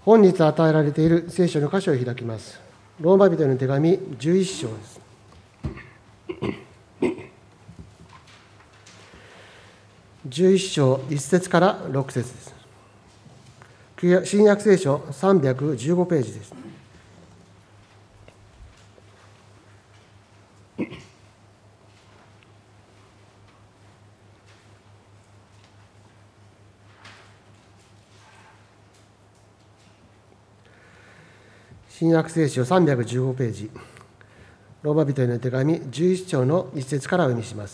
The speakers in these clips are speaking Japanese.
本日与えられている聖書の箇所を開きます。ローマ人への手紙11章です。11章1節から6節です。新約聖書315ページです。新約聖書315ページ、ローマ人への手紙11章の1節からお読みします。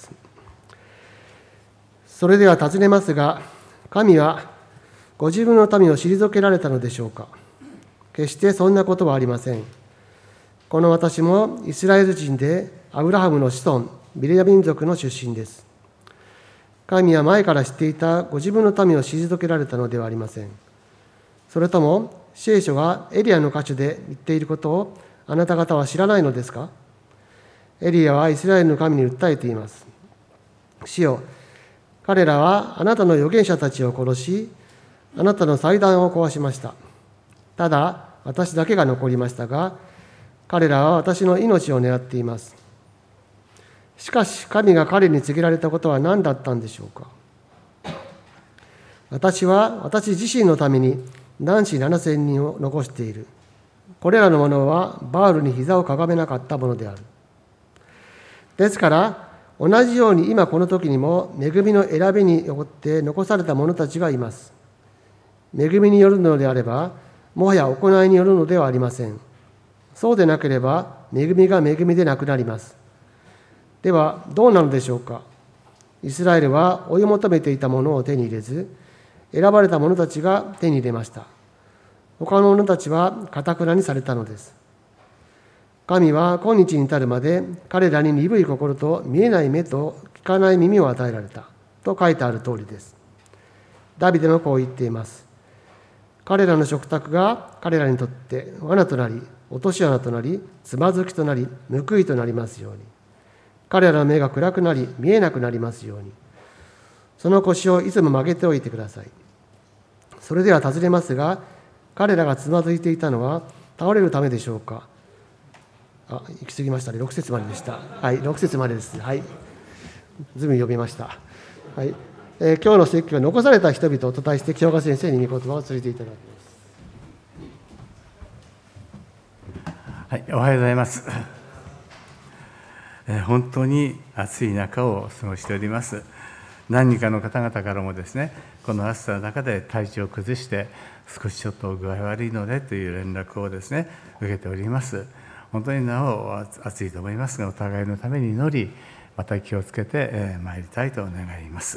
それでは尋ねますが、神はご自分の民を退けられたのでしょうか。決してそんなことはありません。この私もイスラエル人でアブラハムの子孫、ビレヤ民族の出身です。神は前から知っていたご自分の民を退けられたのではありません。それとも聖書がエリアの箇所で言っていることをあなた方は知らないのですか。エリアはイスラエルの神に訴えています。主よ、彼らはあなたの預言者たちを殺し、あなたの祭壇を壊しました。ただ私だけが残りましたが、彼らは私の命を狙っています。しかし神が彼に告げられたことは何だったんでしょうか。私は私自身のために男子7000人を残している。これらの者はバールに膝をかがめなかったものである。ですから同じように今この時にも恵みの選びによって残された者たちがいます。恵みによるのであれば、もはや行いによるのではありません。そうでなければ恵みが恵みでなくなります。ではどうなのでしょうか。イスラエルは追い求めていたものを手に入れず、選ばれた者たちが手に入れました。他の者たちは堅くなにされたのです。神は今日に至るまで彼らに鈍い心と見えない目と聞かない耳を与えられたと書いてある通りです。ダビデもこう言っています。彼らの食卓が彼らにとって罠となり、落とし穴となり、つまずきとなり、報いとなりますように。彼らの目が暗くなり、見えなくなりますように。その腰をいつも曲げておいてください。それでは尋ねますが、彼らがつまずいていたのは倒れるためでしょうか。行き過ぎましたね。6節まででした。はい、6節までです。はい。ずいぶん読みました。はい。今日の説教は残された人々と題して清岡先生に御言葉を連れていただきます。 はい、おはようございます。本当に暑い中を過ごしております。何人かの方々からもですね、この暑さの中で体調を崩して少しちょっと具合悪いのでという連絡をですね、受けております。本当になお暑いと思いますが、お互いのために祈り、また気をつけてまいりたいと願います。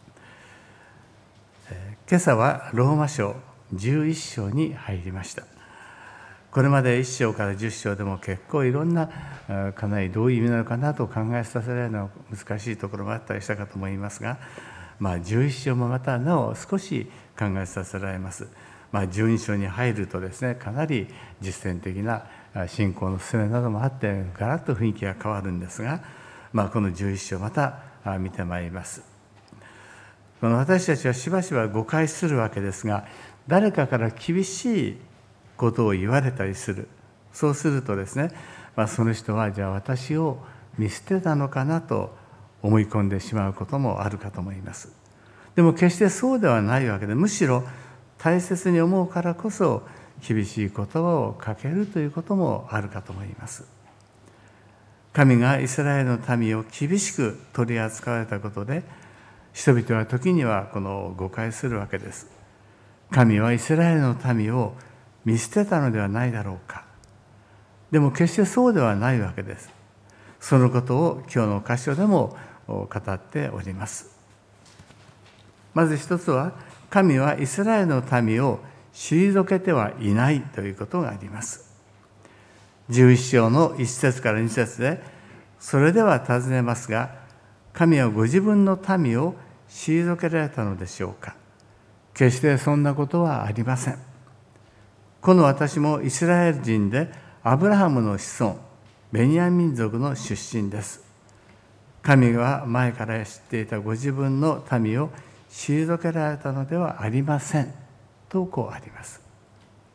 今朝はローマ書11章に入りました。これまで1章から10章でも結構いろんなかなりどういう意味なのかなと考えさせられるのは難しいところもあったりしたかと思いますが、11章もまたなお少し考えさせられます。12章に入るとですね、かなり実践的な信仰の進めなどもあってガラッと雰囲気が変わるんですが、この11章また見てまいります。この私たちはしばしば誤解するわけですが、誰かから厳しいことを言われたりする。そうするとですね、その人はじゃあ私を見捨てたのかなと思い込んでしまうこともあるかと思います。でも決してそうではないわけで、むしろ大切に思うからこそ厳しい言葉をかけるということもあるかと思います。神がイスラエルの民を厳しく取り扱われたことで、人々は時にはこの誤解するわけです。神はイスラエルの民を見捨てたのではないだろうか。でも決してそうではないわけです。そのことを今日の箇所でも語っております。まず一つは、神はイスラエルの民を退けてはいないということがあります。11章の1節から2節で、それでは尋ねますが、神はご自分の民を退けられたのでしょうか。決してそんなことはありません。この私もイスラエル人でアブラハムの子孫、ベニヤ民族の出身です。神は前から知っていたご自分の民を退けられたのではありません。とこうあります。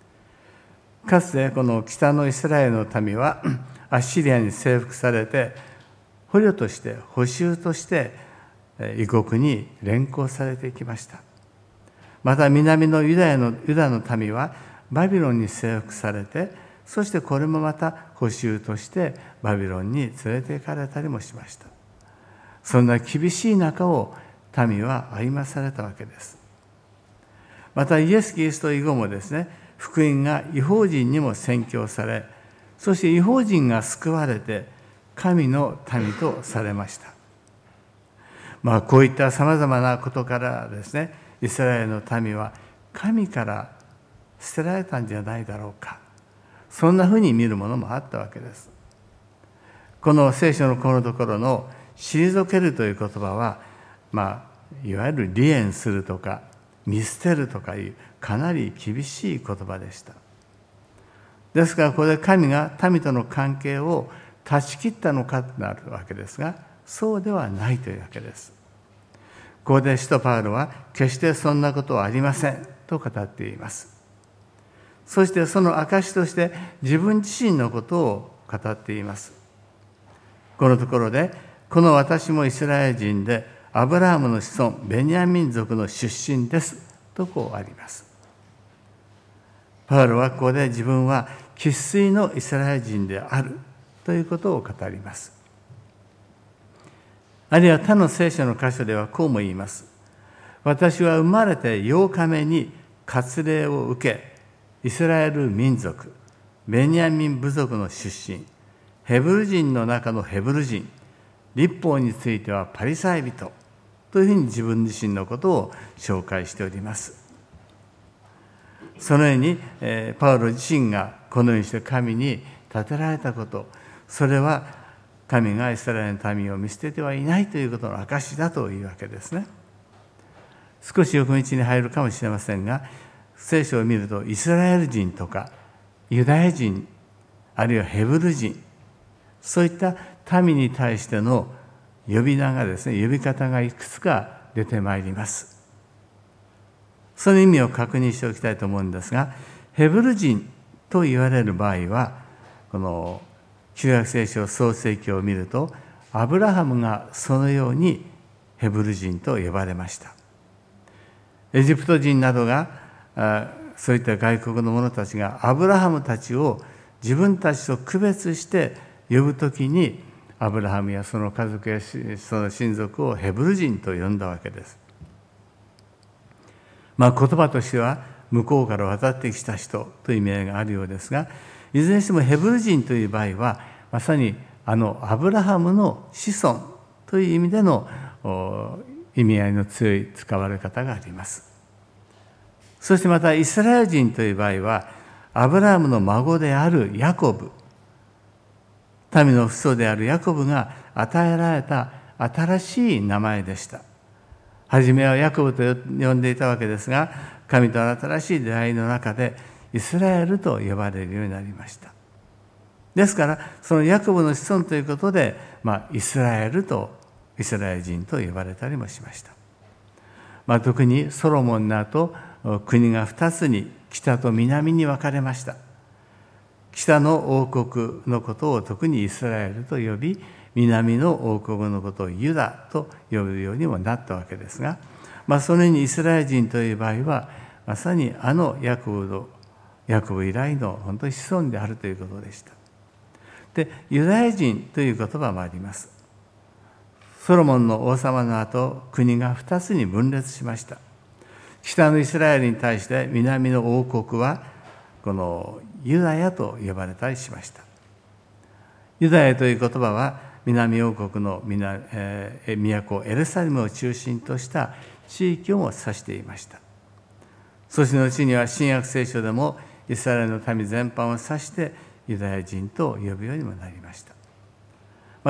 かつてこの北のイスラエルの民はアッシリアに征服されて、捕虜として捕囚として異国に連行されていきました。また南のユダの民はバビロンに征服されて、そしてこれもまた捕囚としてバビロンに連れて行かれたりもしました。そんな厳しい中を民は歩まされたわけです。またイエス・キリスト以後もですね、福音が異邦人にも宣教され、そして異邦人が救われて神の民とされました。こういったさまざまなことからですね、イスラエルの民は神から捨てられたんじゃないだろうか、そんなふうに見るものもあったわけです。この聖書のこのところの退けるという言葉は、いわゆる離縁するとか見捨てるとかいうかなり厳しい言葉でした。ですからここで神が民との関係を断ち切ったのかとなるわけですが、そうではないというわけです。ここで使徒パウロは決してそんなことはありませんと語っています。そしてその証として自分自身のことを語っています。このところで、この私もイスラエル人でアブラハムの子孫ベニヤミン族の出身ですとこうあります。パウロはここで自分は生粋のイスラエル人であるということを語ります。あるいは他の聖書の箇所ではこうも言います。私は生まれて8日目に割礼を受け、イスラエル民族ベニヤミン部族の出身、ヘブル人の中のヘブル人、律法についてはパリサイ人というふうに自分自身のことを紹介しております。そのように、パウロ自身がこのようにして神に立てられたこと、それは神がイスラエルの民を見捨ててはいないということの証だというわけですね。少し横道に入るかもしれませんが、聖書を見るとイスラエル人とかユダヤ人、あるいはヘブル人、そういった民に対しての呼び名がですね、呼び方がいくつか出てまいります。その意味を確認しておきたいと思うんですが、ヘブル人と言われる場合は、この旧約聖書創世記を見ると、アブラハムがそのようにヘブル人と呼ばれました。エジプト人などが、そういった外国の者たちがアブラハムたちを自分たちと区別して呼ぶときに、アブラハムやその家族やその親族をヘブル人と呼んだわけです。言葉としては向こうから渡ってきた人という意味合いがあるようですが、いずれにしてもヘブル人という場合はまさにアブラハムの子孫という意味での意味合いの強い使われ方があります。そしてまたイスラエル人という場合はアブラハムの孫であるヤコブ、民の父祖であるヤコブが与えられた新しい名前でした。はじめはヤコブと呼んでいたわけですが、神との新しい出会いの中でイスラエルと呼ばれるようになりました。ですからそのヤコブの子孫ということで、イスラエル人と呼ばれたりもしました。特にソロモンの後、国が2つに北と南に分かれました。北の王国のことを特にイスラエルと呼び、南の王国のことをユダと呼ぶようにもなったわけですが、そのようにイスラエル人という場合はまさにヤコブ以来の本当に子孫であるということでした。で、ユダヤ人という言葉もあります。ソロモンの王様の後、国が2つに分裂しました。北のイスラエルに対して南の王国はこのユダヤと呼ばれたりしました。ユダヤという言葉は南王国の都エルサレムを中心とした地域をも指していました。そして後には新約聖書でもイスラエルの民全般を指してユダヤ人と呼ぶようにもなりました。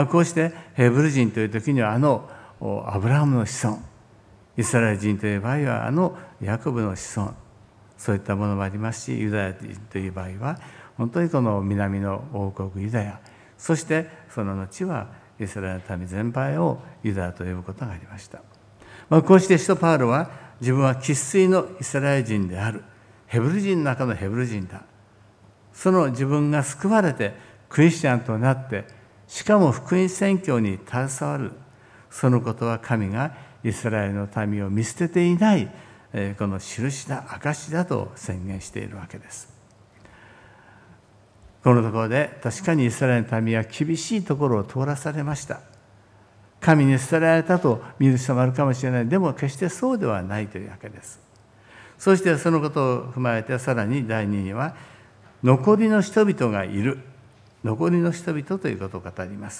こうしてヘブル人という時にはアブラハムの子孫、イスラエル人という場合はヤコブの子孫、そういったものもありますし、ユダヤ人という場合は本当にこの南の王国ユダヤ、そしてその後はイスラエルの民全般をユダヤと呼ぶことがありました。こうして使徒パウロは自分は生粋のイスラエル人である、ヘブル人の中のヘブル人だ、 その自分が救われてクリスチャンとなって、しかも福音宣教に携わる、そのことは神がイスラエルの民を見捨てていないこの印だ、証だと宣言しているわけです。このところで確かにイスラエルの民は厳しいところを通らされました。神に捨てられたと見る人もあるかもしれない。でも決してそうではないというわけです。そしてそのことを踏まえて、さらに第2には残りの人々がいる。残りの人々ということを語ります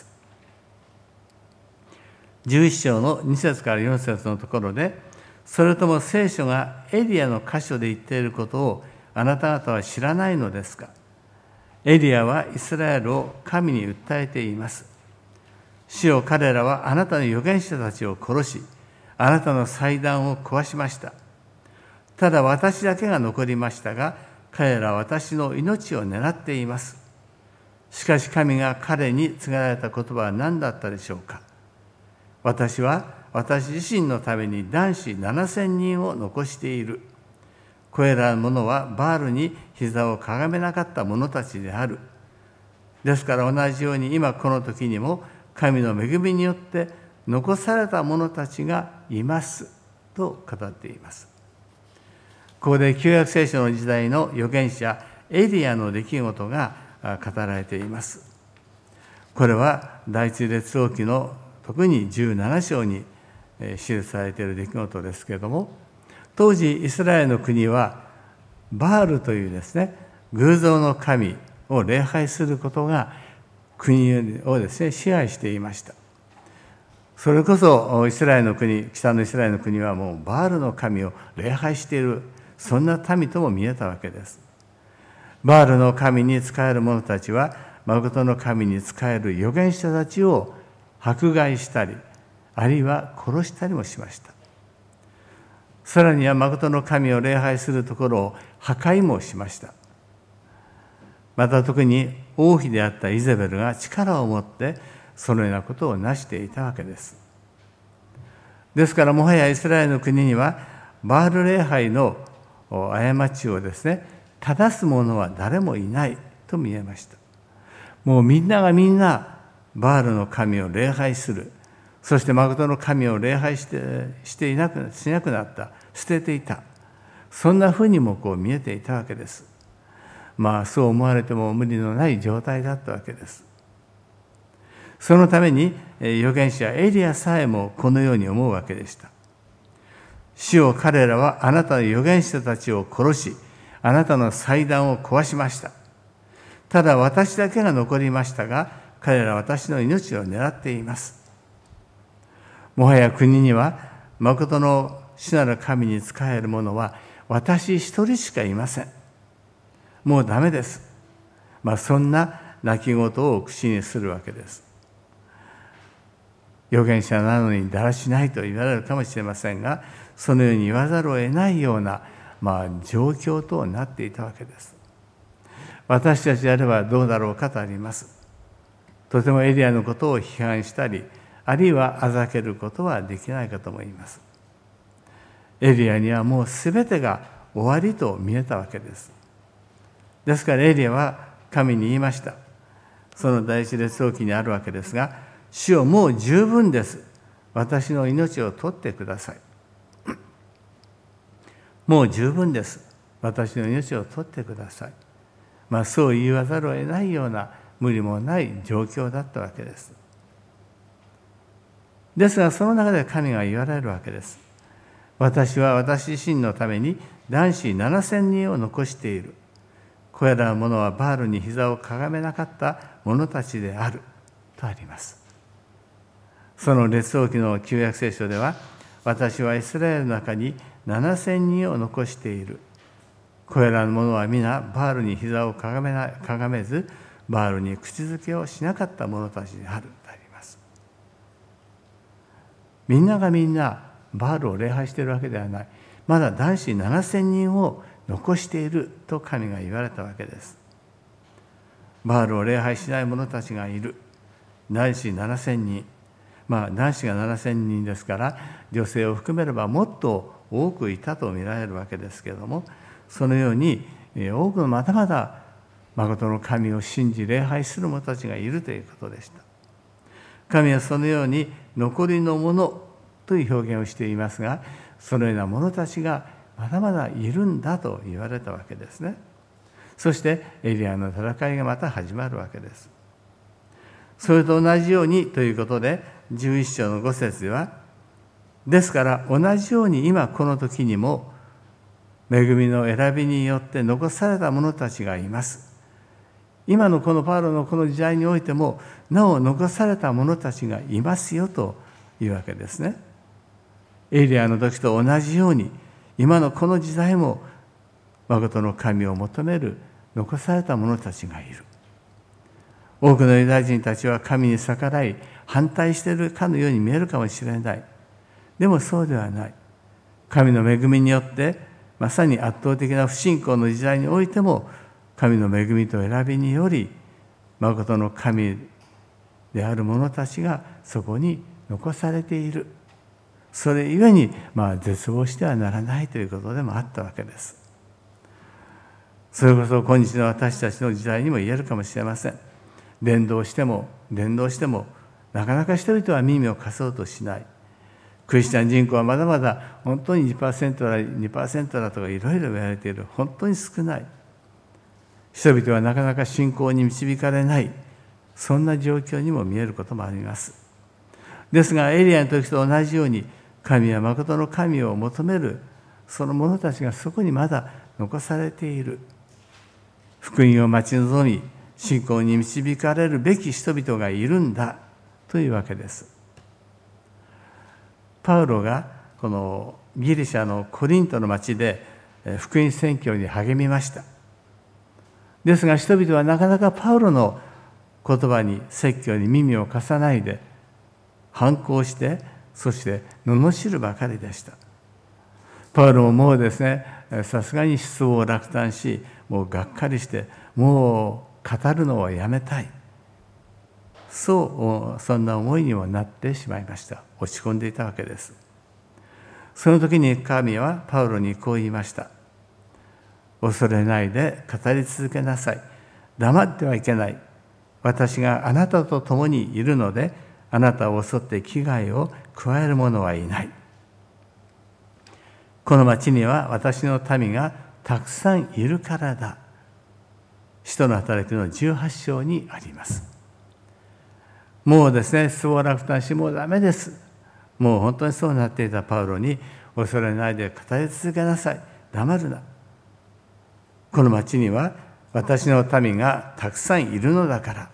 。11章の2節から4節のところで、それとも聖書がエリアの箇所で言っていることをあなた方は知らないのですか。エリアはイスラエルを神に訴えています。主よ、彼らはあなたの預言者たちを殺し、あなたの祭壇を壊しました。ただ私だけが残りましたが、彼らは私の命を狙っています。しかし神が彼に告げられた言葉は何だったでしょうか。私は私自身のために男子7000人を残している。これらの者はバールに膝をかがめなかった者たちである。ですから同じように今この時にも神の恵みによって残された者たちがいますと語っています。ここで旧約聖書の時代の預言者エリアの出来事が語られています。これは第一列王記の特に17章に記されている出来事ですけれども、当時イスラエルの国はバールというですね、偶像の神を礼拝することが国をですね、支配していました。それこそイスラエルの国、北のイスラエルの国はもうバールの神を礼拝している、そんな民とも見えたわけです。バールの神に仕える者たちは、誠の神に仕える預言者たちを迫害したり、あるいは殺したりもしました。さらには誠の神を礼拝するところを破壊もしました。また特に王妃であったイゼベルが力を持ってそのようなことをなしていたわけです。ですからもはやイスラエルの国にはバール礼拝の過ちをですね、正す者は誰もいないと見えました。もうみんながみんなバールの神を礼拝する。そして誠の神を礼拝しなくなった。捨てていた。そんなふうにも見えていたわけです。そう思われても無理のない状態だったわけです。そのために預言者エリアさえもこのように思うわけでした。主よ、彼らはあなたの預言者たちを殺し、あなたの祭壇を壊しました。ただ私だけが残りましたが、彼らは私の命を狙っています。もはや国には誠の主なる神に仕える者は私一人しかいません。もうダメです。そんな泣き言を口にするわけです。預言者なのにだらしないと言われるかもしれませんが、そのように言わざるを得ないような、状況となっていたわけです。私たちであればどうだろうかとあります。とてもエリアのことを批判したり、あるいはあざけることはできないかと思います。エリアにはもう全てが終わりと見えたわけです。ですからエリアは神に言いました。その第一列王記にあるわけですが、主よ、もう十分です。私の命を取ってください。もう十分です。私の命を取ってください。そう言わざるを得ないような無理もない状況だったわけです。ですがその中で神が言われるわけです。私は私自身のために男子7000人を残している。これらの者はバールに膝をかがめなかった者たちであるとあります。その列王記の旧約聖書では、私はイスラエルの中に7000人を残している。これらの者は皆バールに膝をかがめず、バールに口づけをしなかった者たちであるとあります。みんながみんなバールを礼拝しているわけではない。まだ男子7000人を残していると神が言われたわけです。バールを礼拝しない者たちがいる。男子7000人。男子が7000人ですから、女性を含めればもっと多くいたと見られるわけですけれども、そのように多くのまだまだ誠の神を信じ礼拝する者たちがいるということでした。神はそのように残りのものという表現をしていますが、そのような者たちがまだまだいるんだと言われたわけですね。そしてエリアの戦いがまた始まるわけです。それと同じようにということで、11章の5節では、ですから同じように今この時にも恵みの選びによって残された者たちがいます。今のこのパウロのこの時代においてもなお残された者たちがいますよというわけですね。エリアの時と同じように今のこの時代も誠の神を求める残された者たちがいる。多くのユダヤ人たちは神に逆らい反対しているかのように見えるかもしれない。でもそうではない。神の恵みによってまさに圧倒的な不信仰の時代においても神の恵みと選びにより誠の神である者たちがそこに残されている。それゆえに絶望してはならないということでもあったわけです。それこそ今日の私たちの時代にも言えるかもしれません。伝道してもなかなか人々は耳を貸そうとしない。クリスチャン人口はまだまだ本当に 2% だとかいろいろ言われている。本当に少ない。人々はなかなか信仰に導かれない。そんな状況にも見えることもあります。ですがエリアの時と同じように神は誠の神を求めるその者たちがそこにまだ残されている。福音を待ち望み信仰に導かれるべき人々がいるんだというわけです。パウロがこのギリシャのコリントの町で福音宣教に励みました。ですが人々はなかなかパウロの言葉に説教に耳を貸さないで反抗して、そして罵るばかりでした。パウロももうですね、さすがに失望を落胆し、もうがっかりして、もう語るのをやめたい。そんな思いにもなってしまいました。落ち込んでいたわけです。その時に神はパウロにこう言いました。恐れないで語り続けなさい。黙ってはいけない。私があなたと共にいるので、あなたを襲って危害を加える者はいない。この町には私の民がたくさんいるからだ。使徒の働きの18章にあります。もうですね、失望落胆し、もうダメです。もう本当にそうなっていたパウロに、恐れないで語り続けなさい。黙るな。この町には私の民がたくさんいるのだから。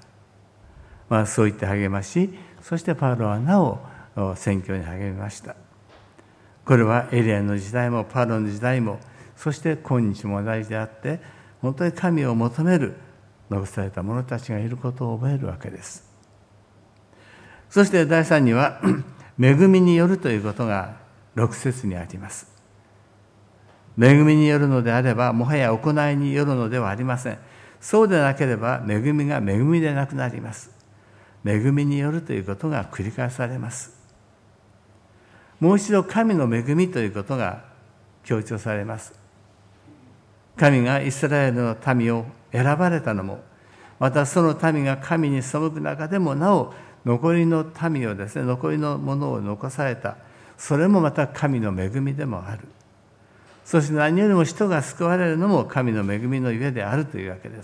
そう言って励まし、そしてパウロはなお宣教に励みました。これはエリアの時代もパウロの時代も、そして今日も同じであって、本当に神を求める残された者たちがいることを覚えるわけです。そして第3には恵みによるということが6節にあります。恵みによるのであればもはや行いによるのではありません。そうでなければ恵みが恵みでなくなります。恵みによるということが繰り返されます。もう一度神の恵みということが強調されます。神がイスラエルの民を選ばれたのも、またその民が神に背く中でもなお残りの民をですね、残りのものを残された。それもまた神の恵みでもある。そして何よりも人が救われるのも神の恵みのゆえであるというわけです。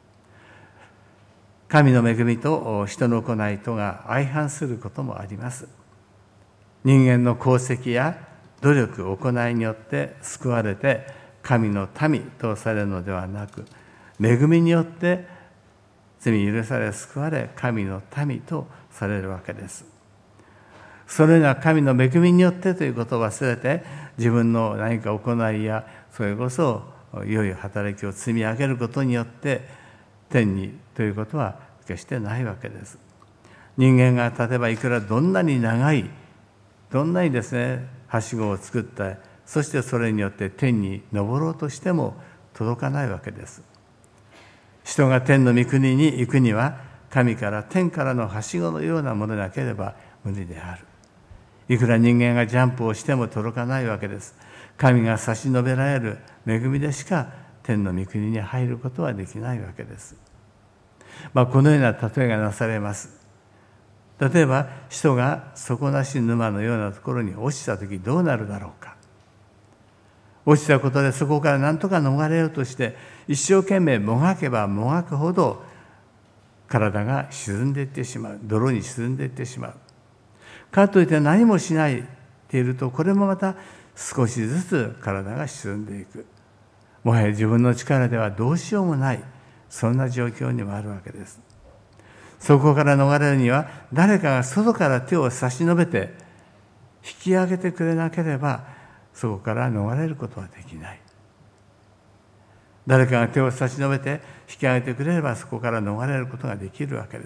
神の恵みと人の行いとが相反することもあります。人間の功績や努力、行いによって救われて神の民とされるのではなく、恵みによって罪許され救われ神の民とされるわけです。それが神の恵みによってということを忘れて、自分の何か行いやそれこそ良い働きを積み上げることによって天にということは決してないわけです。人間が例えばいくらどんなに長い、どんなにですねはしごを作った、そしてそれによって天に昇ろうとしても届かないわけです。人が天の御国に行くには神から天からのはしごのようなものでなければ無理である。いくら人間がジャンプをしても届かないわけです。神が差し伸べられる恵みでしか天の御国に入ることはできないわけです。このような例えがなされます。例えば人が底なし沼のようなところに落ちたときどうなるだろうか。落ちたことでそこから何とか逃れようとして一生懸命もがけばもがくほど体が沈んでいってしまう。泥に沈んでいってしまう。かといって何もしないでいると、これもまた少しずつ体が沈んでいく。もはや自分の力ではどうしようもない、そんな状況にもあるわけです。そこから逃れるには、誰かが外から手を差し伸べて引き上げてくれなければ、そこから逃れることはできない。誰かが手を差し伸べて引き上げてくれれば、そこから逃れることができるわけです。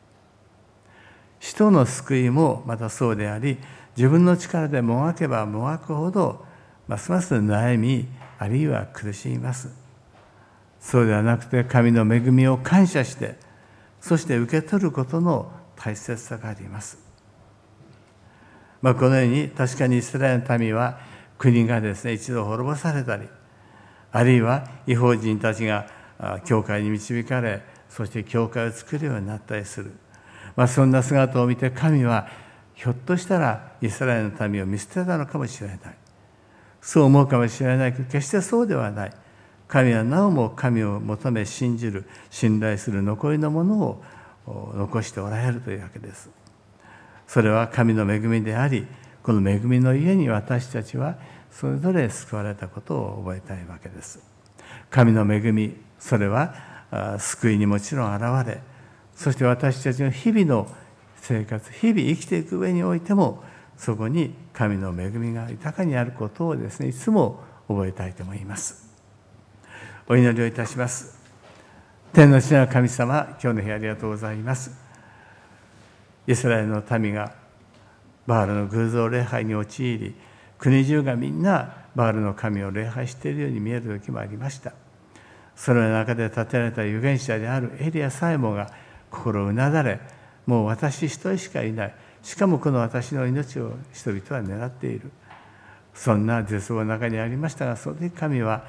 人の救いもまたそうであり、自分の力でもがけばもがくほど、ますます悩み、あるいは苦しみます。そうではなくて、神の恵みを感謝して、そして受け取ることの大切さがあります。このように確かにイスラエルの民は国がですね、一度滅ぼされたり、あるいは異邦人たちが教会に導かれ、そして教会を作るようになったりする。そんな姿を見て神はひょっとしたらイスラエルの民を見捨てたのかもしれない。そう思うかもしれないけど、決してそうではない。神はなおも神を求め信じる、信頼する残りのものを残しておられるというわけです。それは神の恵みであり、この恵みのゆえに私たちはそれぞれ救われたことを覚えたいわけです。神の恵み、それは救いにもちろん現れ、そして私たちの日々の生活、日々生きていく上においても、そこに神の恵みが豊かにあることをですね、いつも覚えたいと思います。お祈りをいたします。天の父なる神様、今日の日ありがとうございます。イスラエルの民がバールの偶像礼拝に陥り、国中がみんなバールの神を礼拝しているように見える時もありました。その中で立てられた預言者であるエリアさえもが心をうなだれ、もう私一人しかいない。しかもこの私の命を人々は狙っている。そんな絶望の中にありましたが、その時神は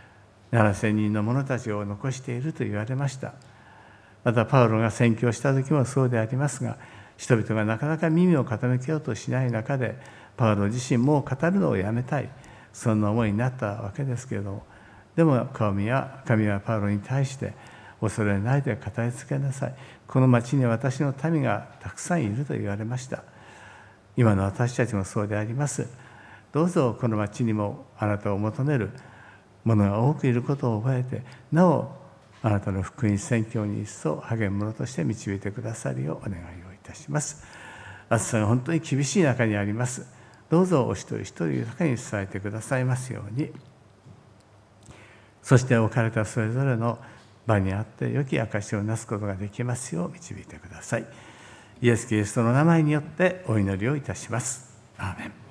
7000人の者たちを残していると言われました。またパウロが宣教した時もそうでありますが、人々がなかなか耳を傾けようとしない中で、パウロ自身も語るのをやめたい、そんな思いになったわけですけれども、でも神はパウロに対して、恐れないで語りつけなさい。この町に私の民がたくさんいると言われました。今の私たちもそうであります。どうぞこの町にもあなたを求める者が多くいることを覚えて、なおあなたの福音宣教に一層励む者として導いてくださるようお願いをいたします。暑さが本当に厳しい中にあります。どうぞお一人一人豊かに伝えてくださいますように。そして置かれたそれぞれの場にあって良き証をなすことができますよう導いてください。イエス・キリストの名前によってお祈りをいたします。アーメン。